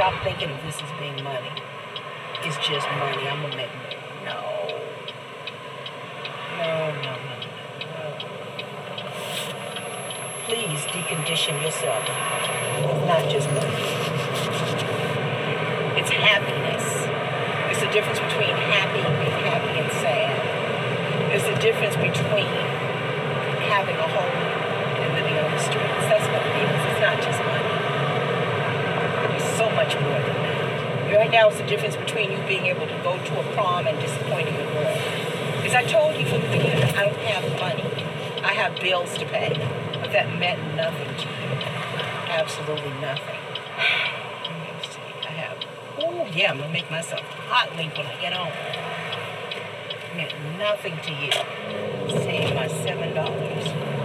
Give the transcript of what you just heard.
stop thinking of this as being money. It's just money. I'm gonna make money. No. No. Please decondition yourself. It's not just money. It's happiness. There's a difference between being happy and sad. There's a difference between having a home and living on the streets. That's what it is. It's not just money. There's so much more than that. Right now, it's the difference between you being able to go to a prom and disappointing a girl. Because I told you from the beginning, I don't have money. I have bills to pay. But that meant nothing to you. Absolutely nothing. Let me see. I have, I'm going to make myself hot link when I get home. It meant nothing to you. Save my $7.